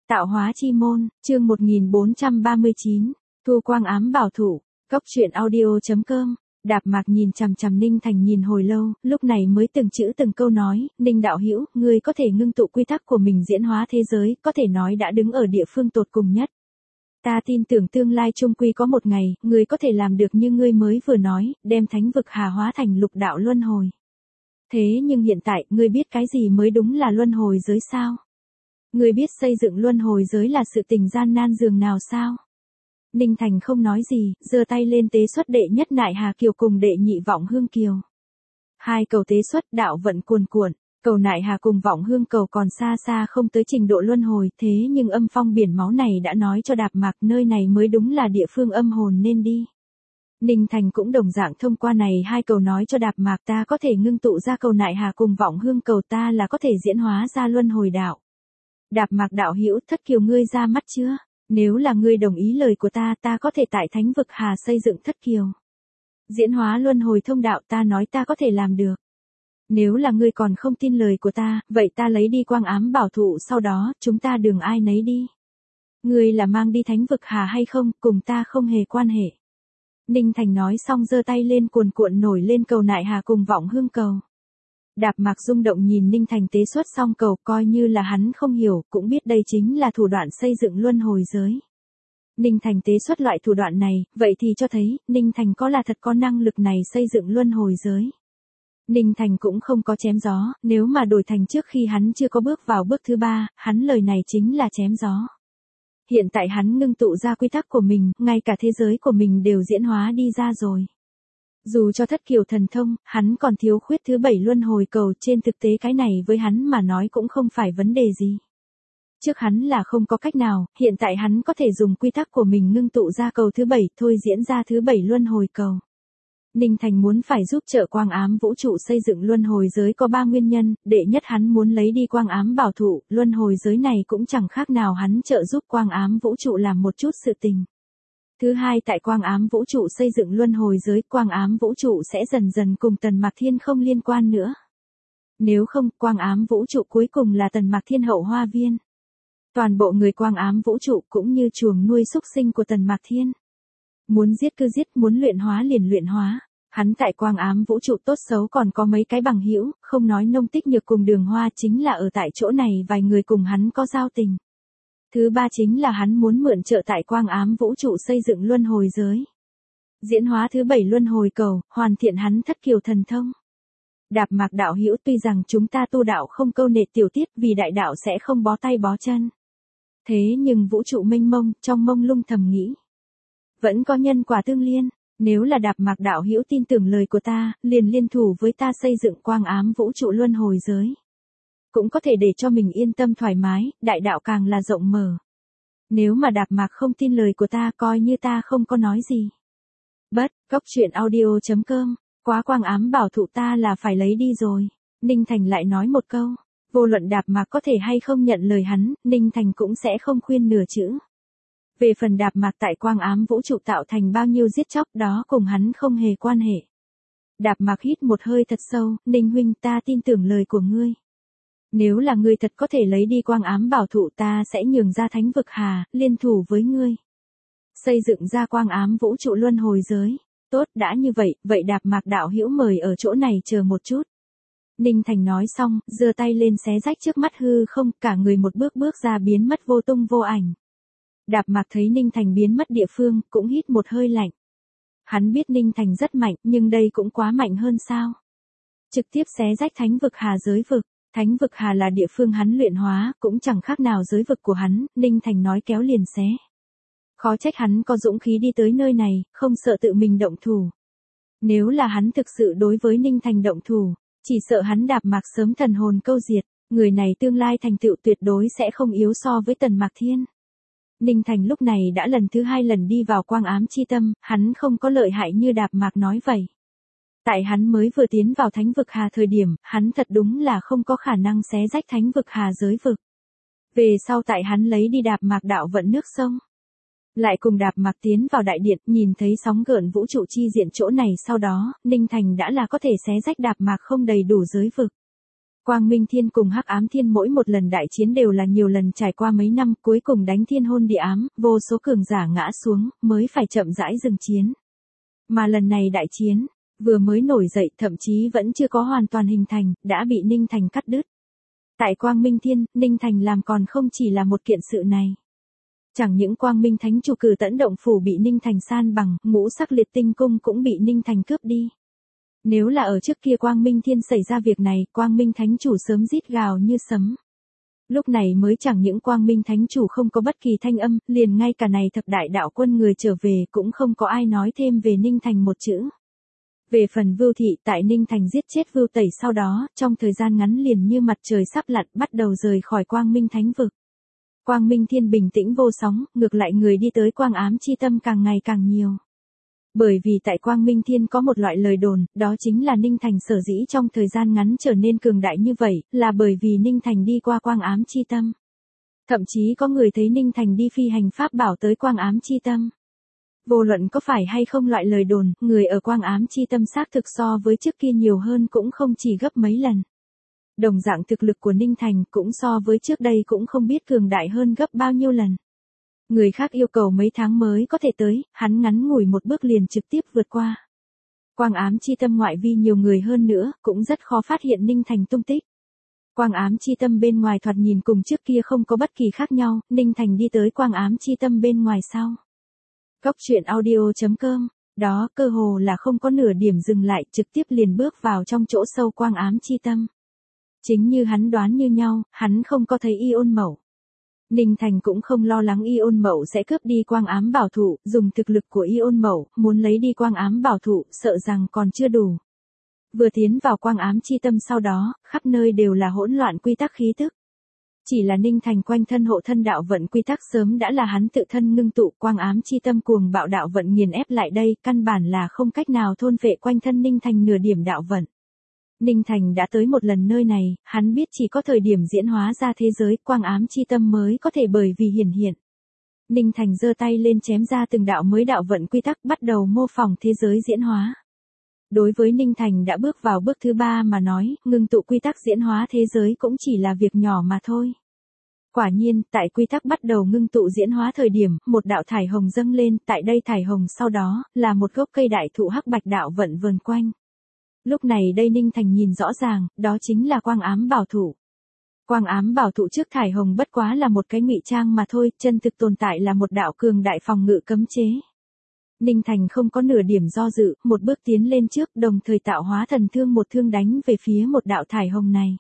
Tạo hóa chi môn, chương 1439, Thu Quang ám bảo thủ, Cốc truyện audio.com. Đạp Mạc nhìn chằm chằm Ninh Thành nhìn hồi lâu, lúc này mới từng chữ từng câu nói, Ninh đạo hữu, ngươi có thể ngưng tụ quy tắc của mình diễn hóa thế giới, có thể nói đã đứng ở địa phương tột cùng nhất. Ta tin tưởng tương lai chung quy có một ngày, ngươi có thể làm được như ngươi mới vừa nói, đem thánh vực hà hóa thành lục đạo luân hồi. Thế nhưng hiện tại, ngươi biết cái gì mới đúng là luân hồi giới sao? Ngươi biết xây dựng luân hồi giới là sự tình gian nan dường nào sao? Ninh Thành không nói gì, giơ tay lên tế xuất đệ nhất Nại Hà Kiều cùng đệ nhị Vọng Hương Kiều. Hai cầu tế xuất đạo vận cuồn cuộn, cầu Nại Hà cùng Vọng Hương cầu còn xa xa không tới trình độ luân hồi, thế nhưng âm phong biển máu này đã nói cho Đạp Mạc nơi này mới đúng là địa phương âm hồn nên đi. Ninh Thành cũng đồng dạng thông qua này hai cầu nói cho Đạp Mạc ta có thể ngưng tụ ra cầu Nại Hà cùng Vọng Hương cầu ta là có thể diễn hóa ra luân hồi đạo. Đạp Mạc đạo hữu, Thất Kiều ngươi ra mắt chưa? Nếu là ngươi đồng ý lời của ta, ta có thể tại thánh vực hà xây dựng Thất Kiều. Diễn hóa luân hồi thông đạo ta nói ta có thể làm được. Nếu là ngươi còn không tin lời của ta, vậy ta lấy đi quang ám bảo thụ sau đó, chúng ta đường ai nấy đi. Ngươi là mang đi thánh vực hà hay không, cùng ta không hề quan hệ. Ninh Thành nói xong giơ tay lên cuồn cuộn nổi lên cầu Nại Hà cùng Vọng Hương cầu. Đạp Mạc rung động nhìn Ninh Thành tế xuất xong cầu, coi như là hắn không hiểu, cũng biết đây chính là thủ đoạn xây dựng luân hồi giới. Ninh Thành tế xuất loại thủ đoạn này, vậy thì cho thấy, Ninh Thành có là thật có năng lực này xây dựng luân hồi giới. Ninh Thành cũng không có chém gió, nếu mà đổi thành trước khi hắn chưa có bước vào bước thứ ba, hắn lời này chính là chém gió. Hiện tại hắn ngưng tụ ra quy tắc của mình, ngay cả thế giới của mình đều diễn hóa đi ra rồi. Dù cho Thất Kiều thần thông, hắn còn thiếu khuyết thứ 7 luân hồi cầu, trên thực tế cái này với hắn mà nói cũng không phải vấn đề gì. Trước hắn là không có cách nào, hiện tại hắn có thể dùng quy tắc của mình ngưng tụ ra cầu thứ 7 thôi diễn ra thứ 7 luân hồi cầu. Ninh Thành muốn phải giúp trợ quang ám vũ trụ xây dựng luân hồi giới có 3 nguyên nhân, đệ nhất hắn muốn lấy đi quang ám bảo thụ, luân hồi giới này cũng chẳng khác nào hắn trợ giúp quang ám vũ trụ làm một chút sự tình. Thứ hai tại quang ám vũ trụ xây dựng luân hồi giới, quang ám vũ trụ sẽ dần dần cùng Tần Mạc Thiên không liên quan nữa. Nếu không, quang ám vũ trụ cuối cùng là Tần Mạc Thiên hậu hoa viên. Toàn bộ người quang ám vũ trụ cũng như chuồng nuôi súc sinh của Tần Mạc Thiên. Muốn giết cứ giết, muốn luyện hóa liền luyện hóa. Hắn tại quang ám vũ trụ tốt xấu còn có mấy cái bằng hữu, không nói Nông Tích Nhược cùng Đường Hoa chính là ở tại chỗ này vài người cùng hắn có giao tình. Thứ ba chính là hắn muốn mượn trợ tại quang ám vũ trụ xây dựng luân hồi giới. Diễn hóa thứ 7 luân hồi cầu, hoàn thiện hắn Thất Kiều thần thông. Đạp Mạc đạo hữu, tuy rằng chúng ta tu đạo không câu nệ tiểu tiết vì đại đạo sẽ không bó tay bó chân. Thế nhưng vũ trụ mênh mông, trong mông lung thầm nghĩ. Vẫn có nhân quả tương liên, nếu là Đạp Mạc đạo hữu tin tưởng lời của ta, liền liên thủ với ta xây dựng quang ám vũ trụ luân hồi giới. Cũng có thể để cho mình yên tâm thoải mái, đại đạo càng là rộng mở. Nếu mà Đạp Mạc không tin lời của ta coi như ta không có nói gì. Cốc truyện audio.com, quá quang ám bảo thụ ta là phải lấy đi rồi. Ninh Thành lại nói một câu, vô luận Đạp Mạc có thể hay không nhận lời hắn, Ninh Thành cũng sẽ không khuyên nửa chữ. Về phần Đạp Mạc tại quang ám vũ trụ tạo thành bao nhiêu giết chóc đó cùng hắn không hề quan hệ. Đạp Mạc hít một hơi thật sâu, Ninh huynh ta tin tưởng lời của ngươi. Nếu là ngươi thật có thể lấy đi quang ám bảo thụ ta sẽ nhường ra thánh vực hà, liên thủ với ngươi. Xây dựng ra quang ám vũ trụ luân hồi giới. Tốt đã như vậy, vậy Đạp Mạc đạo hữu mời ở chỗ này chờ một chút. Ninh Thành nói xong, giơ tay lên xé rách trước mắt hư không, cả người một bước bước ra biến mất vô tung vô ảnh. Đạp Mạc thấy Ninh Thành biến mất địa phương, cũng hít một hơi lạnh. Hắn biết Ninh Thành rất mạnh, nhưng đây cũng quá mạnh hơn sao. Trực tiếp xé rách thánh vực hà giới vực. Thánh vực hà là địa phương hắn luyện hóa, cũng chẳng khác nào giới vực của hắn, Ninh Thành nói kéo liền xé. Khó trách hắn có dũng khí đi tới nơi này, không sợ tự mình động thủ. Nếu là hắn thực sự đối với Ninh Thành động thủ, chỉ sợ hắn Đạp Mạc sớm thần hồn câu diệt, người này tương lai thành tựu tuyệt đối sẽ không yếu so với Tần Mạc Thiên. Ninh Thành lúc này đã lần thứ 2 lần đi vào quang ám chi tâm, hắn không có lợi hại như Đạp Mạc nói vậy. Tại hắn mới vừa tiến vào thánh vực hà thời điểm, hắn thật đúng là không có khả năng xé rách thánh vực hà giới vực. Về sau tại hắn lấy đi Đạp Mạc đạo vận nước sông. Lại cùng Đạp Mạc tiến vào đại điện, nhìn thấy sóng gợn vũ trụ chi diện chỗ này sau đó, Ninh Thành đã là có thể xé rách Đạp Mạc không đầy đủ giới vực. Quang Minh Thiên cùng Hắc Ám Thiên mỗi một lần đại chiến đều là nhiều lần trải qua mấy năm, cuối cùng đánh thiên hôn địa ám, vô số cường giả ngã xuống, mới phải chậm rãi dừng chiến. Mà lần này đại chiến, vừa mới nổi dậy thậm chí vẫn chưa có hoàn toàn hình thành, đã bị Ninh Thành cắt đứt. Tại Quang Minh Thiên, Ninh Thành làm còn không chỉ là một kiện sự này. Chẳng những Quang Minh Thánh Chủ cử Tẫn Động Phủ bị Ninh Thành san bằng, ngũ sắc liệt tinh cung cũng bị Ninh Thành cướp đi. Nếu là ở trước kia Quang Minh Thiên xảy ra việc này, Quang Minh Thánh Chủ sớm rít gào như sấm. Lúc này mới chẳng những Quang Minh Thánh Chủ không có bất kỳ thanh âm, liền ngay cả này thập đại đạo quân người trở về cũng không có ai nói thêm về Ninh Thành một chữ. Về phần Vưu Thị, tại Ninh Thành giết chết Vưu Tẩy sau đó, trong thời gian ngắn liền như mặt trời sắp lặn bắt đầu rời khỏi Quang Minh Thánh Vực. Quang Minh Thiên bình tĩnh vô sóng, ngược lại người đi tới Quang Ám Chi Tâm càng ngày càng nhiều. Bởi vì tại Quang Minh Thiên có một loại lời đồn, đó chính là Ninh Thành sở dĩ trong thời gian ngắn trở nên cường đại như vậy, là bởi vì Ninh Thành đi qua Quang Ám Chi Tâm. Thậm chí có người thấy Ninh Thành đi phi hành pháp bảo tới Quang Ám Chi Tâm. Vô luận có phải hay không loại lời đồn, người ở Quang Ám Chi Tâm xác thực so với trước kia nhiều hơn cũng không chỉ gấp mấy lần. Đồng dạng thực lực của Ninh Thành cũng so với trước đây cũng không biết cường đại hơn gấp bao nhiêu lần. Người khác yêu cầu mấy tháng mới có thể tới, hắn ngắn ngủi một bước liền trực tiếp vượt qua. Quang Ám Chi Tâm ngoại vi nhiều người hơn nữa, cũng rất khó phát hiện Ninh Thành tung tích. Quang Ám Chi Tâm bên ngoài thoạt nhìn cùng trước kia không có bất kỳ khác nhau, Ninh Thành đi tới Quang Ám Chi Tâm bên ngoài sau. Góc truyện audio.com, đó cơ hồ là không có nửa điểm dừng lại, trực tiếp liền bước vào trong chỗ sâu Quang Ám Chi Tâm. Chính như hắn đoán như nhau, hắn không có thấy Iôn Mậu. Ninh Thành cũng không lo lắng Iôn Mậu sẽ cướp đi Quang Ám Bảo Thụ, dùng thực lực của Iôn Mậu, muốn lấy đi Quang Ám Bảo Thụ, sợ rằng còn chưa đủ. Vừa tiến vào Quang Ám Chi Tâm sau đó, khắp nơi đều là hỗn loạn quy tắc khí tức. Chỉ là Ninh Thành quanh thân hộ thân đạo vận quy tắc sớm đã là hắn tự thân ngưng tụ, Quang Ám Chi Tâm cuồng bạo đạo vận nghiền ép lại đây, căn bản là không cách nào thôn phệ quanh thân Ninh Thành nửa điểm đạo vận. Ninh Thành đã tới một lần nơi này, hắn biết chỉ có thời điểm diễn hóa ra thế giới, Quang Ám Chi Tâm mới có thể bởi vì hiển hiện. Ninh Thành giơ tay lên chém ra từng đạo mới đạo vận quy tắc bắt đầu mô phỏng thế giới diễn hóa. Đối với Ninh Thành đã bước vào bước thứ 3 mà nói, ngưng tụ quy tắc diễn hóa thế giới cũng chỉ là việc nhỏ mà thôi. Quả nhiên, tại quy tắc bắt đầu ngưng tụ diễn hóa thời điểm, một đạo thải hồng dâng lên, tại đây thải hồng sau đó, là một gốc cây đại thụ hắc bạch đạo vận vờn quanh. Lúc này đây Ninh Thành nhìn rõ ràng, đó chính là Quang Ám Bảo Thụ. Quang Ám Bảo Thụ trước thải hồng bất quá là một cái ngụy trang mà thôi, chân thực tồn tại là một đạo cường đại phòng ngự cấm chế. Ninh Thành không có nửa điểm do dự, một bước tiến lên trước, đồng thời tạo hóa thần thương một thương đánh về phía một đạo thải hồng này.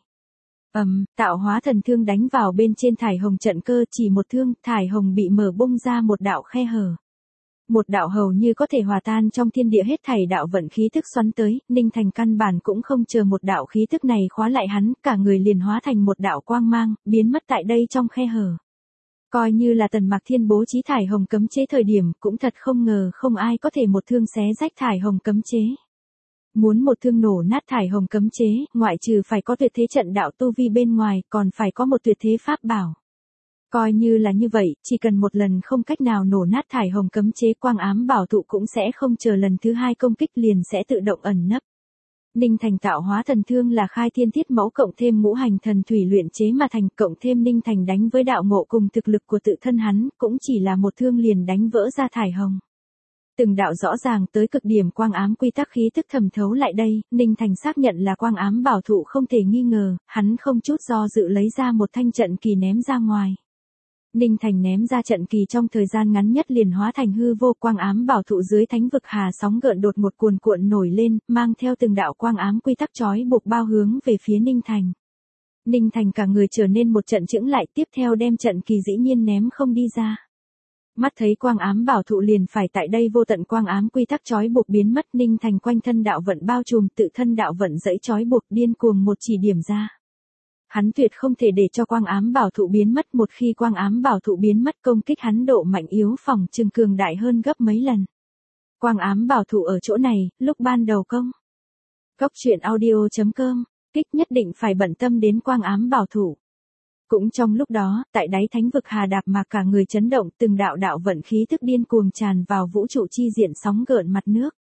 Tạo hóa thần thương đánh vào bên trên thải hồng trận cơ, chỉ một thương, thải hồng bị mở bung ra một đạo khe hở. Một đạo hầu như có thể hòa tan trong thiên địa hết thảy đạo vận khí thức xoắn tới, Ninh Thành căn bản cũng không chờ một đạo khí thức này khóa lại hắn, cả người liền hóa thành một đạo quang mang, biến mất tại đây trong khe hở. Coi như là Tần Mạc Thiên bố trí thải hồng cấm chế thời điểm, cũng thật không ngờ không ai có thể một thương xé rách thải hồng cấm chế. Muốn một thương nổ nát thải hồng cấm chế, ngoại trừ phải có tuyệt thế trận đạo tu vi bên ngoài, còn phải có một tuyệt thế pháp bảo. Coi như là như vậy, chỉ cần một lần không cách nào nổ nát thải hồng cấm chế, Quang Ám Bảo Thụ cũng sẽ không chờ lần thứ 2 công kích liền sẽ tự động ẩn nấp. Ninh Thành tạo hóa thần thương là khai thiên thiết mẫu cộng thêm ngũ hành thần thủy luyện chế mà thành, cộng thêm Ninh Thành đánh với đạo ngộ cùng thực lực của tự thân hắn, cũng chỉ là một thương liền đánh vỡ ra thải hồng. Từng đạo rõ ràng tới cực điểm quang ám quy tắc khí tức thẩm thấu lại đây, Ninh Thành xác nhận là Quang Ám Bảo Thụ không thể nghi ngờ, hắn không chút do dự lấy ra một thanh trận kỳ ném ra ngoài. Ninh Thành ném ra trận kỳ trong thời gian ngắn nhất liền hóa thành hư vô, Quang Ám Bảo Thụ dưới thánh vực hà sóng gợn đột một cuồn cuộn nổi lên, mang theo từng đạo quang ám quy tắc chói buộc bao hướng về phía Ninh Thành. Ninh Thành cả người trở nên một trận chững lại, tiếp theo đem trận kỳ dĩ nhiên ném không đi ra. Mắt thấy Quang Ám Bảo Thụ liền phải tại đây vô tận quang ám quy tắc chói buộc biến mất, Ninh Thành quanh thân đạo vận bao trùm, tự thân đạo vận dẫy chói buộc điên cuồng một chỉ điểm ra. Hắn tuyệt không thể để cho Quang Ám Bảo Thụ biến mất, một khi Quang Ám Bảo Thụ biến mất công kích hắn độ mạnh yếu phòng chừng cường đại hơn gấp mấy lần. Quang Ám Bảo Thụ ở chỗ này, lúc ban đầu công. Góc truyện audio.com, kích nhất định phải bận tâm đến Quang Ám Bảo Thụ. Cũng trong lúc đó, tại đáy thánh vực Hà Đạp mà cả người chấn động, từng đạo đạo vận khí thức điên cuồng tràn vào vũ trụ chi diện sóng gợn mặt nước.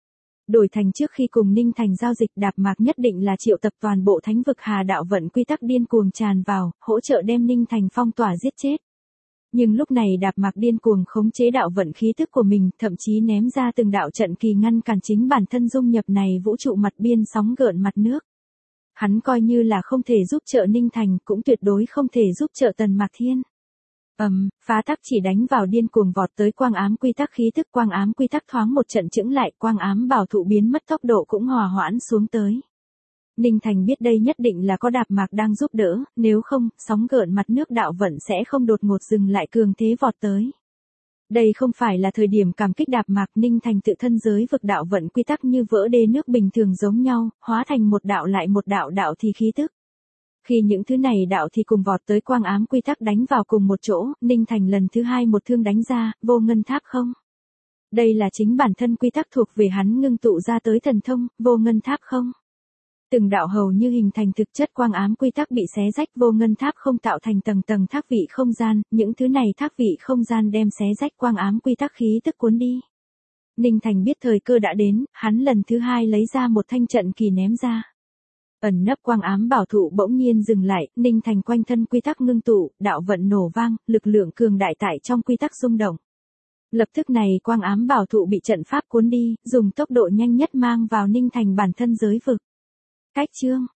Đổi thành trước khi cùng Ninh Thành giao dịch, Đạp Mạc nhất định là triệu tập toàn bộ thánh vực Hà đạo vận quy tắc điên cuồng tràn vào, hỗ trợ đem Ninh Thành phong tỏa giết chết. Nhưng lúc này Đạp Mạc điên cuồng khống chế đạo vận khí tức của mình, thậm chí ném ra từng đạo trận kỳ ngăn cản chính bản thân dung nhập này vũ trụ mặt biên sóng gợn mặt nước. Hắn coi như là không thể giúp trợ Ninh Thành, cũng tuyệt đối không thể giúp trợ Tần Mạc Thiên. Phá tắc chỉ đánh vào điên cuồng vọt tới quang ám quy tắc khí tức, quang ám quy tắc thoáng một trận chững lại, quang ám bảo thụ biến mất tốc độ cũng hòa hoãn xuống tới. Ninh Thành biết đây nhất định là có Đạp Mạc đang giúp đỡ, nếu không, sóng gợn mặt nước đạo vận sẽ không đột ngột dừng lại cường thế vọt tới. Đây không phải là thời điểm cảm kích Đạp Mạc, Ninh Thành tự thân giới vực đạo vận quy tắc như vỡ đê nước bình thường giống nhau, hóa thành một đạo lại một đạo đạo thì khí tức. Khi những thứ này đạo thì cùng vọt tới quang ám quy tắc đánh vào cùng một chỗ, Ninh Thành lần thứ hai một thương đánh ra, vô ngân tháp không. Đây là chính bản thân quy tắc thuộc về hắn ngưng tụ ra tới thần thông, vô ngân tháp không. Từng đạo hầu như hình thành thực chất quang ám quy tắc bị xé rách, vô ngân tháp không tạo thành tầng tầng thác vị không gian, những thứ này thác vị không gian đem xé rách quang ám quy tắc khí tức cuốn đi. Ninh Thành biết thời cơ đã đến, hắn lần thứ hai lấy ra một thanh trận kỳ ném ra. Ẩn nấp quang ám bảo thụ bỗng nhiên dừng lại, Ninh Thành quanh thân quy tắc ngưng tụ, đạo vận nổ vang, lực lượng cường đại tại trong quy tắc rung động. Lập tức này quang ám bảo thụ bị trận pháp cuốn đi, dùng tốc độ nhanh nhất mang vào Ninh Thành bản thân giới vực. Cách chương